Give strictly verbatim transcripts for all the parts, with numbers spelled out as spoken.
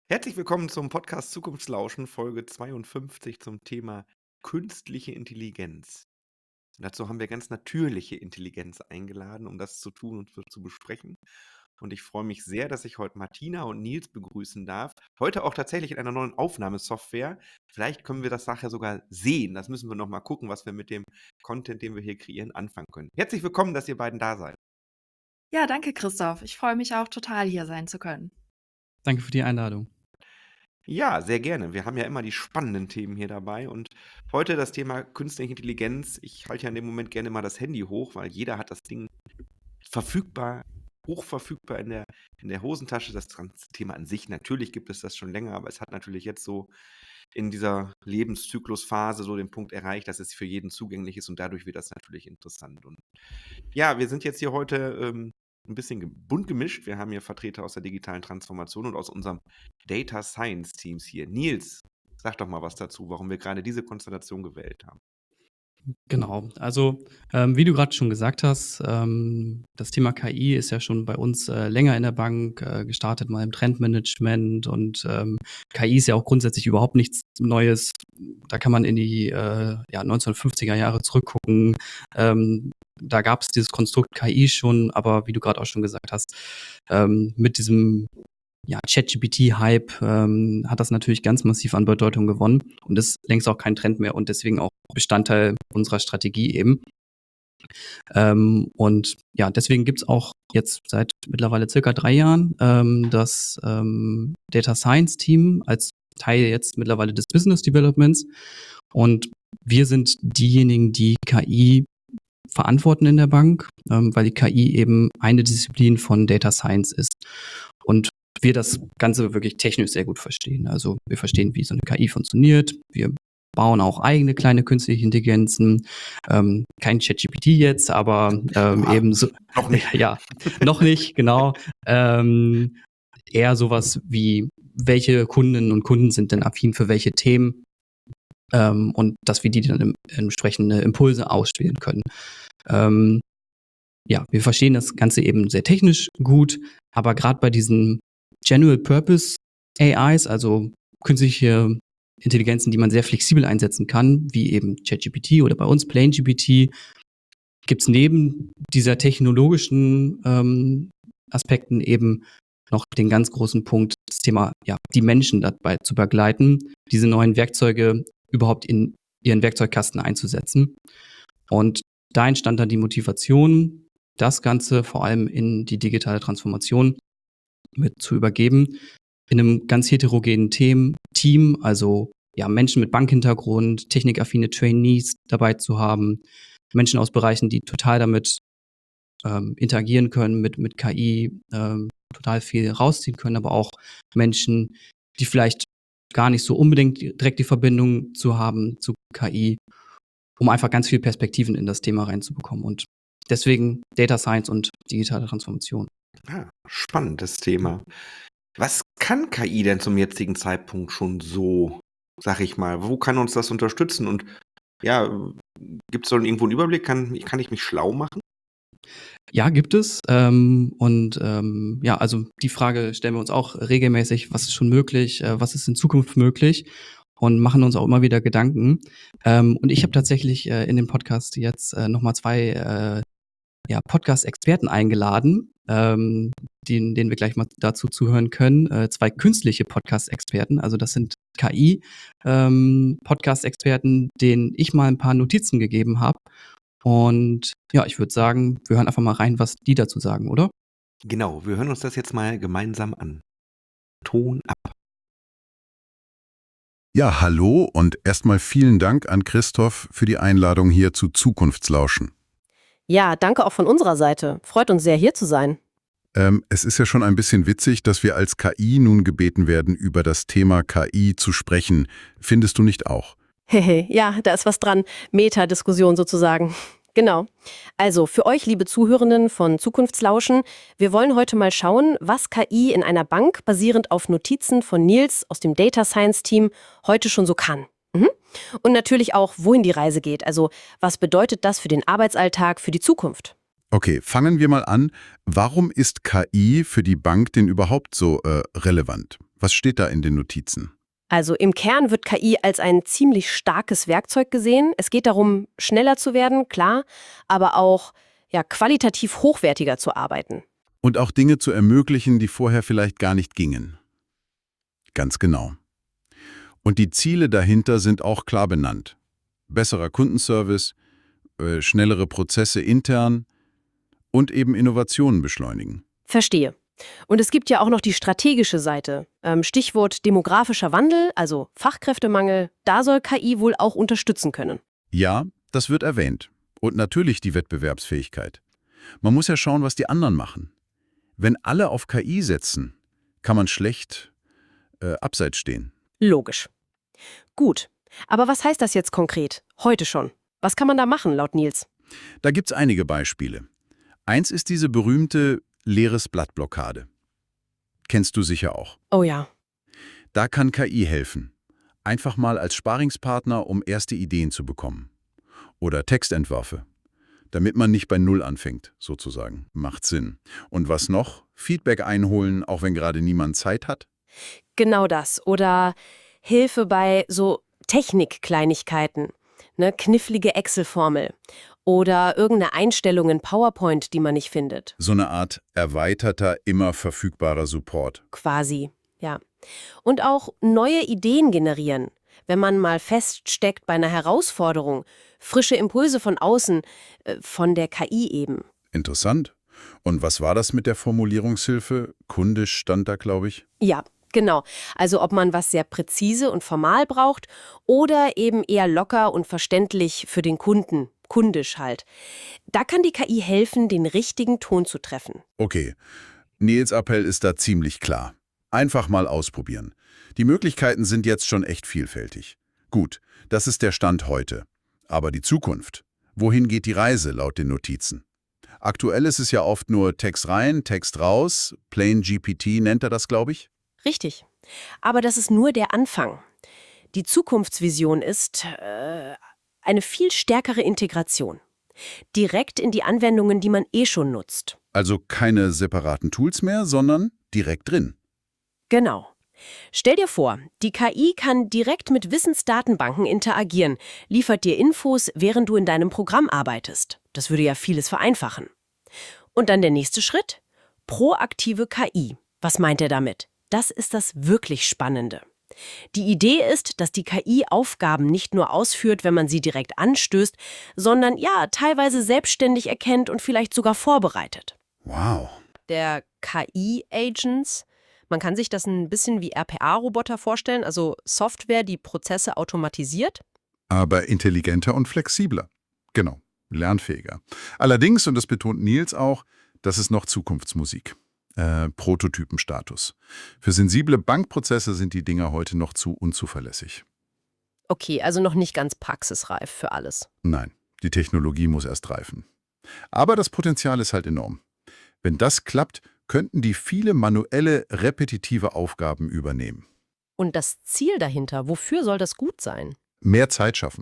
Herzlich willkommen zum Podcast Zukunftslauschen, Folge zweiundfünfzig zum Thema künstliche Intelligenz. Und dazu haben wir ganz natürliche Intelligenz eingeladen, um das zu tun und zu besprechen. Und ich freue mich sehr, dass ich heute Martina und Nils begrüßen darf. Heute auch tatsächlich in einer neuen Aufnahmesoftware. Vielleicht können wir das nachher sogar sehen. Das müssen wir noch mal gucken, was wir mit dem Content, den wir hier kreieren, anfangen können. Herzlich willkommen, dass ihr beiden da seid. Ja, danke, Christoph. Ich freue mich auch total, hier sein zu können. Danke für die Einladung. Ja, sehr gerne. Wir haben ja immer die spannenden Themen hier dabei und heute das Thema künstliche Intelligenz. Ich halte ja in dem Moment gerne mal das Handy hoch, weil jeder hat das Ding verfügbar, hochverfügbar in der, in der Hosentasche. Das Trans- Thema an sich, natürlich gibt es das schon länger, aber es hat natürlich jetzt so in dieser Lebenszyklusphase so den Punkt erreicht, dass es für jeden zugänglich ist und dadurch wird das natürlich interessant. Und ja, wir sind jetzt hier heute ähm, ein bisschen ge- bunt gemischt. Wir haben hier Vertreter aus der digitalen Transformation und aus unserem Data Science Teams hier. Nils, sag doch mal was dazu, warum wir gerade diese Konstellation gewählt haben. Genau. Also, ähm, wie du gerade schon gesagt hast, ähm, das Thema K I ist ja schon bei uns äh, länger in der Bank äh, gestartet, mal im Trendmanagement und ähm, K I ist ja auch grundsätzlich überhaupt nichts Neues. Da kann man in die äh, ja, neunzehnhundertfünfziger Jahre zurückgucken. Ähm, da gab es dieses Konstrukt K I schon, aber wie du gerade auch schon gesagt hast, ähm, mit diesem ja, ChatGPT-Hype ähm, hat das natürlich ganz massiv an Bedeutung gewonnen und ist längst auch kein Trend mehr und deswegen auch Bestandteil unserer Strategie eben. Ähm, und ja, deswegen gibt's auch jetzt seit mittlerweile circa drei Jahren ähm, das ähm, Data Science Team als Teil jetzt mittlerweile des Business Developments. Und wir sind diejenigen, die K I verantworten in der Bank, ähm, weil die K I eben eine Disziplin von Data Science ist. Und wir das Ganze wirklich technisch sehr gut verstehen. Also wir verstehen, wie so eine K I funktioniert. Wir bauen auch eigene kleine künstliche Intelligenzen. Ähm, kein ChatGPT jetzt, aber ähm, Oha, eben so, noch nicht. ja, noch nicht, genau. Ähm, eher sowas wie, welche Kundinnen und Kunden sind denn affin für welche Themen ähm, und dass wir die dann im, entsprechende Impulse ausspielen können. Ähm, ja, wir verstehen das Ganze eben sehr technisch gut, aber gerade bei diesen General Purpose A Is, also künstliche Intelligenzen, die man sehr flexibel einsetzen kann, wie eben ChatGPT oder bei uns PlaneGPT, gibt es neben dieser technologischen ähm, Aspekten eben noch den ganz großen Punkt, das Thema, ja, die Menschen dabei zu begleiten, diese neuen Werkzeuge überhaupt in ihren Werkzeugkasten einzusetzen. Und da entstand dann die Motivation, das Ganze vor allem in die digitale Transformation mit zu übergeben, in einem ganz heterogenen Team, Team, also ja, Menschen mit Bankhintergrund, technikaffine Trainees dabei zu haben, Menschen aus Bereichen, die total damit ähm, interagieren können, mit, mit K I ähm, total viel rausziehen können, aber auch Menschen, die vielleicht gar nicht so unbedingt direkt die Verbindung zu haben zu K I, um einfach ganz viele Perspektiven in das Thema reinzubekommen. Und deswegen Data Science und digitale Transformation. Ah, spannendes Thema. Was kann K I denn zum jetzigen Zeitpunkt schon so, sag ich mal? Wo kann uns das unterstützen? Und ja, gibt es so irgendwo einen Überblick? Kann, kann ich mich schlau machen? Ja, gibt es. Ähm, und ähm, ja, also die Frage stellen wir uns auch regelmäßig, was ist schon möglich, äh, was ist in Zukunft möglich und machen uns auch immer wieder Gedanken. Ähm, und ich habe tatsächlich äh, in dem Podcast jetzt äh, nochmal zwei äh, ja, Podcast-Experten eingeladen, ähm, den, denen wir gleich mal dazu zuhören können. Äh, zwei künstliche Podcast-Experten, also das sind K I-Podcast-Experten, denen ich mal ein paar Notizen gegeben habe. Und ja, ich würde sagen, wir hören einfach mal rein, was die dazu sagen, oder? Genau, wir hören uns das jetzt mal gemeinsam an. Ton ab. Ja, hallo und erstmal vielen Dank an Christoph für die Einladung hier zu Zukunftslauschen. Ja, danke auch von unserer Seite. Freut uns sehr, hier zu sein. Ähm, es ist ja schon ein bisschen witzig, dass wir als K I nun gebeten werden, über das Thema K I zu sprechen. Findest du nicht auch? Hehe, ja, da ist was dran. Meta-Diskussion sozusagen. Genau. Also für euch, liebe Zuhörenden von Zukunftslauschen, wir wollen heute mal schauen, was K I in einer Bank basierend auf Notizen von Nils aus dem Data Science Team heute schon so kann. Mhm. Und natürlich auch, wohin die Reise geht. Also was bedeutet das für den Arbeitsalltag, für die Zukunft? Okay, fangen wir mal an. Warum ist K I für die Bank denn überhaupt so äh, relevant? Was steht da in den Notizen? Also im Kern wird K I als ein ziemlich starkes Werkzeug gesehen. Es geht darum, schneller zu werden, klar, aber auch ja, qualitativ hochwertiger zu arbeiten. Und auch Dinge zu ermöglichen, die vorher vielleicht gar nicht gingen. Ganz genau. Und die Ziele dahinter sind auch klar benannt. Besserer Kundenservice, äh, schnellere Prozesse intern und eben Innovationen beschleunigen. Verstehe. Und es gibt ja auch noch die strategische Seite. Ähm, Stichwort demografischer Wandel, also Fachkräftemangel, da soll K I wohl auch unterstützen können. Ja, das wird erwähnt. Und natürlich die Wettbewerbsfähigkeit. Man muss ja schauen, was die anderen machen. Wenn alle auf K I setzen, kann man schlecht äh, abseits stehen. Logisch. Gut. Aber was heißt das jetzt konkret? Heute schon. Was kann man da machen, laut Nils? Da gibt's einige Beispiele. Eins ist diese berühmte leeres Blatt-Blockade. Kennst du sicher auch. Oh ja. Da kann K I helfen. Einfach mal als Sparingspartner, um erste Ideen zu bekommen. Oder Textentwürfe. Damit man nicht bei Null anfängt, sozusagen. Macht Sinn. Und was noch? Feedback einholen, auch wenn gerade niemand Zeit hat? Genau das. Oder Hilfe bei so Technikkleinigkeiten. Ne, knifflige Excel-Formel. Oder irgendeine Einstellung in PowerPoint, die man nicht findet. So eine Art erweiterter, immer verfügbarer Support. Quasi, ja. Und auch neue Ideen generieren. Wenn man mal feststeckt bei einer Herausforderung. Frische Impulse von außen, äh, von der K I eben. Interessant. Und was war das mit der Formulierungshilfe? Kundisch stand da, glaube ich. Ja, genau. Also ob man was sehr präzise und formal braucht oder eben eher locker und verständlich für den Kunden, kundisch halt. Da kann die K I helfen, den richtigen Ton zu treffen. Okay. Nils Appell ist da ziemlich klar. Einfach mal ausprobieren. Die Möglichkeiten sind jetzt schon echt vielfältig. Gut, das ist der Stand heute. Aber die Zukunft? Wohin geht die Reise laut den Notizen? Aktuell ist es ja oft nur Text rein, Text raus. Plain G P T nennt er das, glaube ich. Richtig. Aber das ist nur der Anfang. Die Zukunftsvision ist äh, eine viel stärkere Integration. Direkt in die Anwendungen, die man eh schon nutzt. Also keine separaten Tools mehr, sondern direkt drin. Genau. Stell dir vor, die K I kann direkt mit Wissensdatenbanken interagieren, liefert dir Infos, während du in deinem Programm arbeitest. Das würde ja vieles vereinfachen. Und dann der nächste Schritt? Proaktive K I. Was meint er damit? Das ist das wirklich Spannende. Die Idee ist, dass die K I Aufgaben nicht nur ausführt, wenn man sie direkt anstößt, sondern ja, teilweise selbstständig erkennt und vielleicht sogar vorbereitet. Wow. Der K I-Agents, man kann sich das ein bisschen wie R P A-Roboter vorstellen, also Software, die Prozesse automatisiert. Aber intelligenter und flexibler. Genau, lernfähiger. Allerdings, und das betont Nils auch, das ist noch Zukunftsmusik. Äh, Prototypenstatus. Für sensible Bankprozesse sind die Dinger heute noch zu unzuverlässig. Okay, also noch nicht ganz praxisreif für alles. Nein, die Technologie muss erst reifen. Aber das Potenzial ist halt enorm. Wenn das klappt, könnten die viele manuelle, repetitive Aufgaben übernehmen. Und das Ziel dahinter, wofür soll das gut sein? Mehr Zeit schaffen.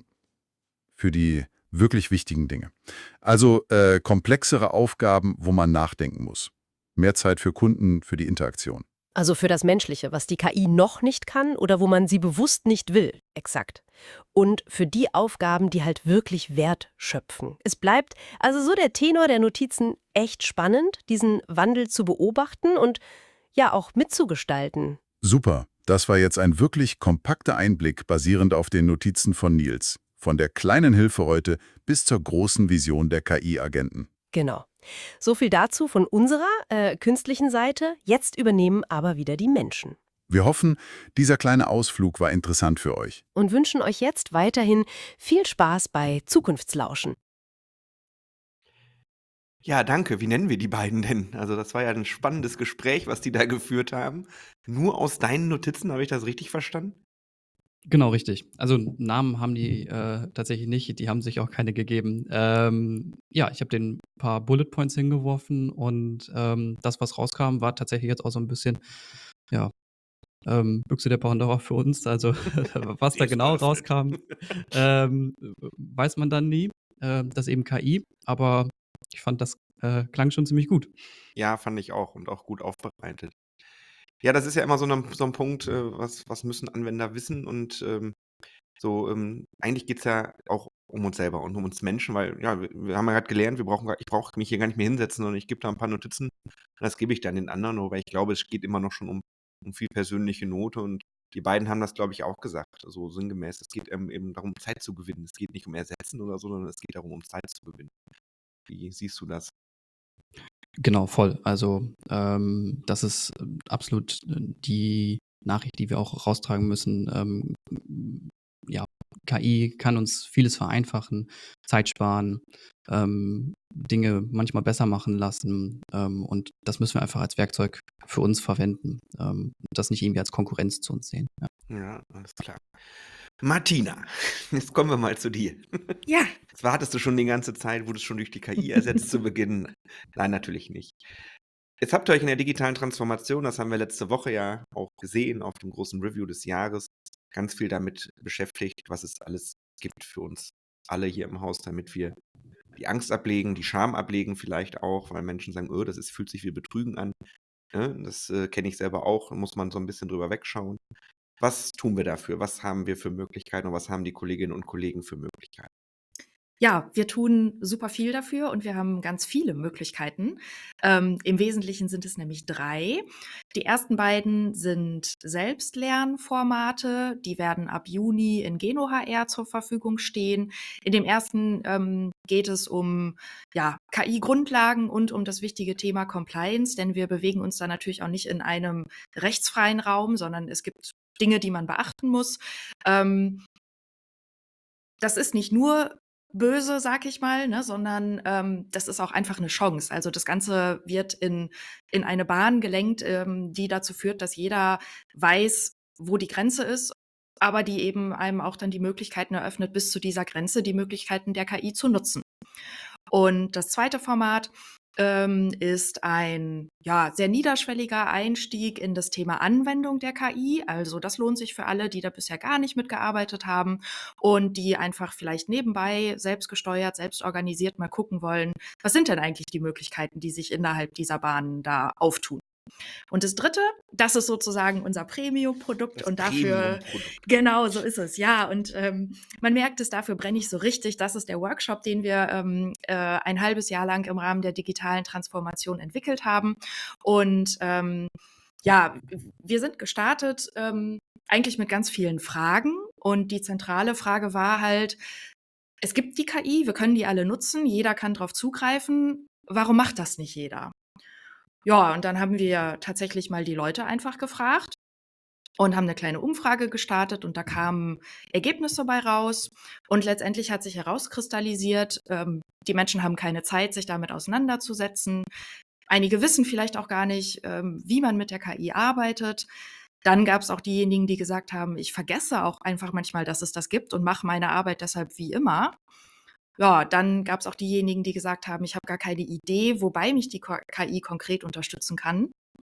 Für die wirklich wichtigen Dinge. Also äh, komplexere Aufgaben, wo man nachdenken muss. Mehr Zeit für Kunden, für die Interaktion. Also für das Menschliche, was die K I noch nicht kann oder wo man sie bewusst nicht will. Exakt. Und für die Aufgaben, die halt wirklich Wert schöpfen. Es bleibt also so der Tenor der Notizen echt spannend, diesen Wandel zu beobachten und ja auch mitzugestalten. Super, das war jetzt ein wirklich kompakter Einblick basierend auf den Notizen von Nils. Von der kleinen Hilfe heute bis zur großen Vision der K I-Agenten. Genau. So viel dazu von unserer äh, künstlichen Seite. Jetzt übernehmen aber wieder die Menschen. Wir hoffen, dieser kleine Ausflug war interessant für euch. Und wünschen euch jetzt weiterhin viel Spaß bei Zukunftslauschen. Ja, danke. Wie nennen wir die beiden denn? Also das war ja ein spannendes Gespräch, was die da geführt haben. Nur aus deinen Notizen, habe ich das richtig verstanden? Genau, richtig. Also Namen haben die äh, tatsächlich nicht, die haben sich auch keine gegeben. Ähm, ja, ich habe den ein paar Bullet Points hingeworfen und ähm, das, was rauskam, war tatsächlich jetzt auch so ein bisschen, ja, ähm, Büchse der Pandora für uns. Also was da Viel genau Spaß mit. rauskam, ähm, weiß man dann nie. Ähm, das ist eben K I, aber ich fand, das äh, klang schon ziemlich gut. Ja, fand ich auch und auch gut aufbereitet. Ja, das ist ja immer so 'ne so 'n Punkt, äh, was was müssen Anwender wissen und, ähm, so, ähm, eigentlich geht's ja auch um uns selber und um uns Menschen, weil, ja, wir wir haben ja grad gelernt, wir brauchen gar ich brauche mich hier gar nicht mehr hinsetzen, sondern ich gebe da 'n paar Notizen und das gebe ich dann den anderen, wobei ich glaube, es geht immer noch schon um um viel persönliche Note und die beiden haben das, glaube ich, auch gesagt, so sinngemäß. Es geht, ähm, eben darum, Zeit zu gewinnen. Es geht nicht um Ersetzen oder so, sondern es geht darum, um Zeit zu gewinnen. Wie siehst du das? Genau, voll. Also, ähm, das ist, ähm, absolut, äh, die Nachricht, die wir auch raustragen müssen. Ähm, ja, K I kann uns vieles vereinfachen, Zeit sparen, ähm, Dinge manchmal besser machen lassen, ähm, und das müssen wir einfach als Werkzeug für uns verwenden, ähm, das nicht irgendwie als Konkurrenz zu uns sehen, ja. Ja, alles klar. Martina, jetzt kommen wir mal zu dir. Ja. Das wartest du schon die ganze Zeit, wurdest schon durch die K I ersetzt zu Beginn. Nein, natürlich nicht. Jetzt habt ihr euch in der digitalen Transformation, das haben wir letzte Woche ja auch gesehen auf dem großen Review des Jahres, ganz viel damit beschäftigt, was es alles gibt für uns alle hier im Haus, damit wir die Angst ablegen, die Scham ablegen vielleicht auch, weil Menschen sagen: „Oh, das ist fühlt sich wie Betrügen an." Ne? Das, äh, kenne ich selber auch, da muss man so 'n bisschen drüber wegschauen. Was tun wir dafür? Was haben wir für Möglichkeiten und was haben die Kolleginnen und Kollegen für Möglichkeiten? Ja, wir tun super viel dafür und wir haben ganz viele Möglichkeiten. Ähm, im Wesentlichen sind es nämlich drei. Die ersten beiden sind Selbstlernformate, die werden ab Juni in GenoHR zur Verfügung stehen. In dem ersten, ähm, geht es um, ja, K I-Grundlagen und um das wichtige Thema Compliance, denn wir bewegen uns da natürlich auch nicht in einem rechtsfreien Raum, sondern es gibt Dinge, die man beachten muss. Ähm das ist nicht nur böse, sage ich mal, ne, sondern, ähm, das ist auch einfach 'ne Chance. Also, das Ganze wird in in eine Bahn gelenkt, ähm, die dazu führt, dass jeder weiß, wo die Grenze ist, aber die eben einem auch dann die Möglichkeiten eröffnet, bis zu dieser Grenze die Möglichkeiten der K I zu nutzen. Und das zweite Format, ähm, ist ein, ja, sehr niederschwelliger Einstieg in das Thema Anwendung der K I. Also, das lohnt sich für alle, die da bisher gar nicht mitgearbeitet haben und die einfach vielleicht nebenbei selbstgesteuert, selbstorganisiert mal gucken wollen: „Was sind denn eigentlich die Möglichkeiten, die sich innerhalb dieser Bahnen da auftun?“ Und das Dritte, das ist sozusagen unser Premium-Produkt Das und dafür Premium-Produkt. genau, so ist es, ja. Und, ähm, man merkt es, dafür brenne ich so richtig. Das ist der Workshop, den wir, ähm, äh, ein halbes Jahr lang im Rahmen der digitalen Transformation entwickelt haben. Und, ähm, ja, w wir sind gestartet, ähm, eigentlich mit ganz vielen Fragen und die zentrale Frage war halt: Es gibt die K I, wir können die alle nutzen, jeder kann drauf zugreifen. Warum macht das nicht jeder? Ja, und dann haben wir tatsächlich mal die Leute einfach gefragt und haben 'ne kleine Umfrage gestartet und da kamen Ergebnisse bei raus. Und letztendlich hat sich herauskristallisiert, ähm, die Menschen haben keine Zeit, sich damit auseinanderzusetzen. Einige wissen vielleicht auch gar nicht, ähm, wie man mit der K I arbeitet. Dann gab's auch diejenigen, die gesagt haben: „Ich vergesse auch einfach manchmal, dass es das gibt und mache meine Arbeit deshalb wie immer.“ Ja, dann gab's auch diejenigen, die gesagt haben: „Ich habe gar keine Idee, wobei mich die Ko K I konkret unterstützen kann.“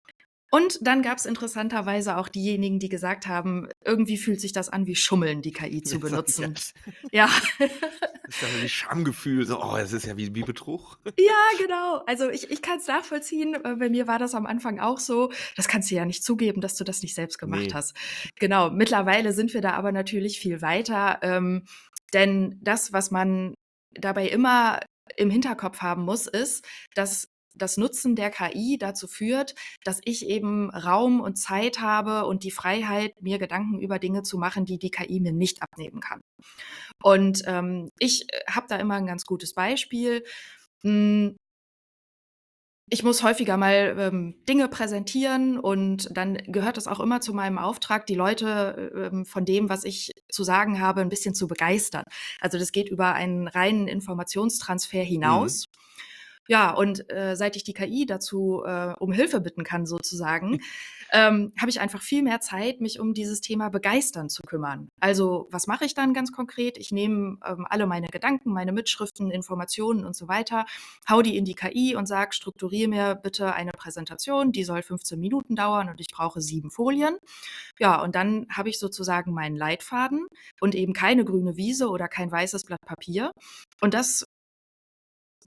Und dann gab's interessanterweise auch diejenigen, die gesagt haben: „Irgendwie fühlt sich das an wie Schummeln, die K I zu Jetzt sag benutzen.“ das. Ja. Das ist ja so wie Schamgefühl, so: „Oh, das ist ja wie wie Betrug." Ja, genau. Also, ich ich kann's nachvollziehen. Äh, bei mir war das am Anfang auch so. Das kannst du ja nicht zugeben, dass du das nicht selbst gemacht Ne. hast. Genau, mittlerweile sind wir da aber natürlich viel weiter, ähm, denn das, was man dabei immer im Hinterkopf haben muss, ist, dass das Nutzen der K I dazu führt, dass ich eben Raum und Zeit habe und die Freiheit, mir Gedanken über Dinge zu machen, die die K I mir nicht abnehmen kann. Und, ähm, ich, äh, habe da immer 'n ganz gutes Beispiel. Hm ich muss häufiger mal, ähm, Dinge präsentieren und dann gehört es auch immer zu meinem Auftrag, die Leute, äh, ähm, von dem, was ich zu sagen habe, 'n bisschen zu begeistern. Also, das geht über einen reinen Informationstransfer Mhm. hinaus. Ja, und, äh, seit ich die K I dazu, äh, um Hilfe bitten kann sozusagen, ähm, habe ich einfach viel mehr Zeit, mich um dieses Thema Begeistern zu kümmern. Also, was mache ich dann ganz konkret? Ich nehme, ähm, alle meine Gedanken, meine Mitschriften, Informationen und so weiter, haue die in die K I und sage: „Strukturiere mir bitte eine Präsentation, die soll fünfzehn Minuten dauern und ich brauche sieben Folien.“ Ja, und dann habe ich sozusagen meinen Leitfaden und eben keine grüne Wiese oder kein weißes Blatt Papier. Und das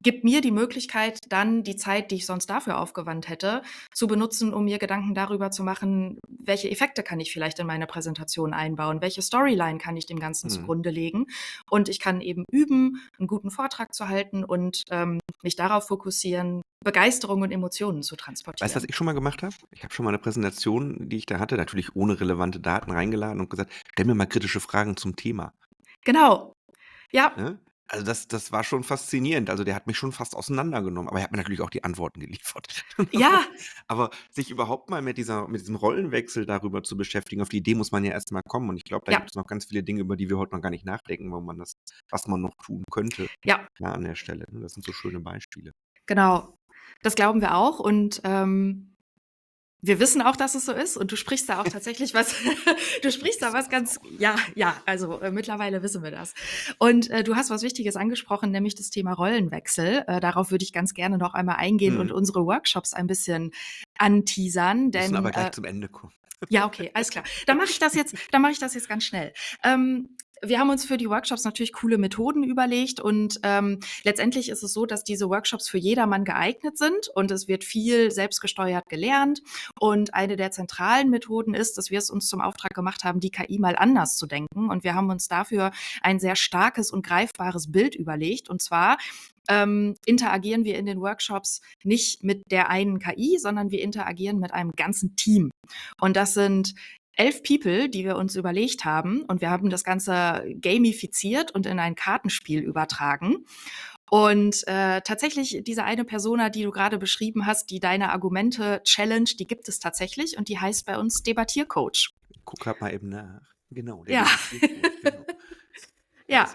gibt mir die Möglichkeit, dann die Zeit, die ich sonst dafür aufgewandt hätte, zu benutzen, um mir Gedanken darüber zu machen, welche Effekte kann ich vielleicht in meine Präsentation einbauen, welche Storyline kann ich dem Ganzen Mhm. zugrunde legen. Und ich kann eben üben, einen guten Vortrag zu halten und ähm, mich darauf fokussieren, Begeisterung und Emotionen zu Weißt du, was transportieren. ich schon mal gemacht habe? Ich habe schon mal eine Präsentation, die ich da hatte, natürlich ohne relevante Daten reingeladen und gesagt: „Stell mir mal kritische Fragen zum Thema“, Genau. Ja, ne? Also, das das war schon faszinierend. Also, der hat mich schon fast auseinandergenommen, aber er hat mir natürlich auch die Antworten geliefert. ja, Aber sich überhaupt mal mit dieser mit diesem Rollenwechsel darüber zu beschäftigen, auf die Idee muss man ja erst mal kommen und ich glaube, da ja, gibt es noch ganz viele Dinge, über die wir heute noch gar nicht nachdenken, wo man das was man noch tun könnte, ja, ja, an der Stelle, ne? Das sind so schöne Beispiele. genau. Das glauben wir auch und ähm, wir wissen auch, dass es so ist und du sprichst da auch tatsächlich was, du sprichst da Wissen was wir's ganz, auch. ja, ja, also äh, mittlerweile wissen wir das. Und äh, du hast was Wichtiges angesprochen, nämlich das Thema Rollenwechsel. Äh, darauf würde ich ganz gerne noch einmal eingehen und Mhm. unsere Workshops ein bisschen anteasern, Müssen aber denn gleich äh, zum Ende kommen. ja, okay, alles klar. Dann mache ich das jetzt, dann mache ich das jetzt ganz schnell. Ähm, wir haben uns für die Workshops natürlich coole Methoden überlegt und ähm, letztendlich ist es so, dass diese Workshops für jedermann geeignet sind und es wird viel selbstgesteuert gelernt. Und eine der zentralen Methoden ist, dass wir es uns zum Auftrag gemacht haben, die K I mal anders zu denken. Und wir haben uns dafür ein sehr starkes und greifbares Bild überlegt. Und zwar ähm, interagieren wir in den Workshops nicht mit der einen K I, sondern wir interagieren mit einem ganzen Team. Und das sind elf People, die wir uns überlegt haben. Und wir haben das Ganze gamifiziert und in ein Kartenspiel übertragen. Und äh, tatsächlich, diese eine Persona, die du gerade beschrieben hast, die deine Argumente challenge, die gibt es tatsächlich und die heißt bei uns Debattiercoach. Ich gucke grad mal eben nach. Genau, der Ja. Debattiercoach, genau. Da Ja. ist er.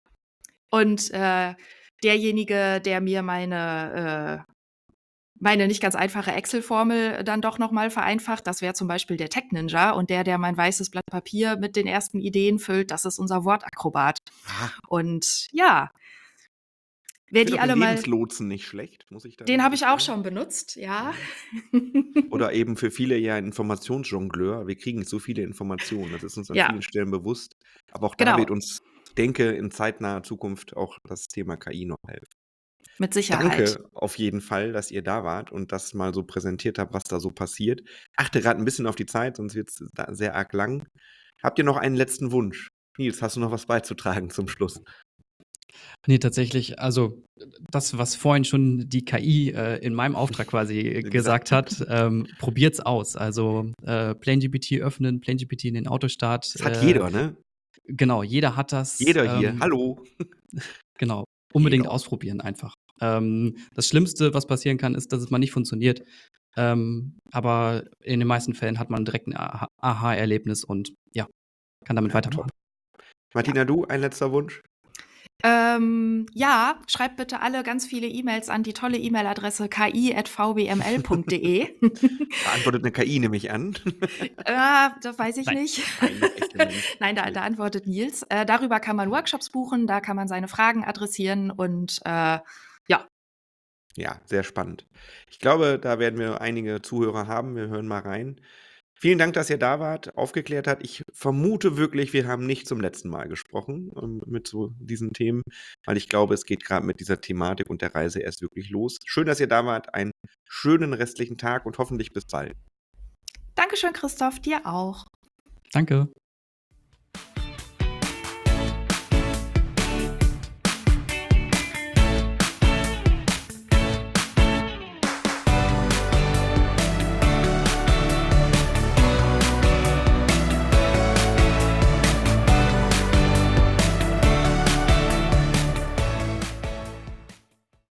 Und äh, derjenige, der mir meine äh, meine nicht ganz einfache Excel-Formel dann doch noch mal vereinfacht. Das wäre zum Beispiel der Tech-Ninja und der, der mein weißes Blatt Papier mit den ersten Ideen füllt, das ist unser Wortakrobat. Ah, Und ja, ich wer finde die auch den alle mal, Lebenslotsen nicht schlecht, muss ich da den habe ich auch sagen. schon benutzt, ja. Ja. Oder eben für viele ja ein Informationsjongleur. Wir kriegen so viele Informationen, das ist uns an Ja, vielen Stellen bewusst. Aber auch da wird genau, uns, ich denke, in zeitnaher Zukunft auch das Thema K I noch helfen. mit Sicherheit. Danke auf jeden Fall, dass ihr da wart und das mal so präsentiert habt, was da so passiert. Achte gerade ein bisschen auf die Zeit, sonst wird es sehr arg lang. Habt ihr noch einen letzten Wunsch? Nils, hast du noch was beizutragen zum Schluss? Nee, tatsächlich, also das, was vorhin schon die K I äh, in meinem Auftrag quasi gesagt Gesagt. hat, ähm, probiert's aus. Also äh, PlaneGPT öffnen, PlaneGPT in den Autostart. Das hat Äh, jeder, ne? genau, jeder hat das. Jeder hier. Ähm, Hallo. genau, unbedingt Jeder. ausprobieren einfach. Ähm, das Schlimmste, was passieren kann, ist, dass es mal nicht funktioniert. Ähm, aber in den meisten Fällen hat man direkt ein Aha- Aha-Erlebnis und ja, kann damit Ja, weitermachen. top. Martina, du, ein letzter Wunsch? Ähm, ja, schreibt bitte alle ganz viele E-Mails an die tolle E-Mail-Adresse k i at v b m l punkt d e. Da antwortet eine K I, nehme ich an. äh, das weiß ich Nein. nicht. Nein, das echte Mensch. Nein, da, da antwortet Nils. Äh, darüber kann man Workshops buchen, da kann man seine Fragen adressieren und äh, ja, Ja, sehr spannend. Ich glaube, da werden wir einige Zuhörer haben. Wir hören mal rein. Vielen Dank, dass ihr da wart, aufgeklärt habt. Ich vermute wirklich, wir haben nicht zum letzten Mal gesprochen ähm, mit so diesen Themen, weil ich glaube, es geht gerade mit dieser Thematik und der Reise erst wirklich los. Schön, dass ihr da wart. Einen schönen restlichen Tag und hoffentlich bis bald. Dankeschön, Christoph, dir auch. Danke.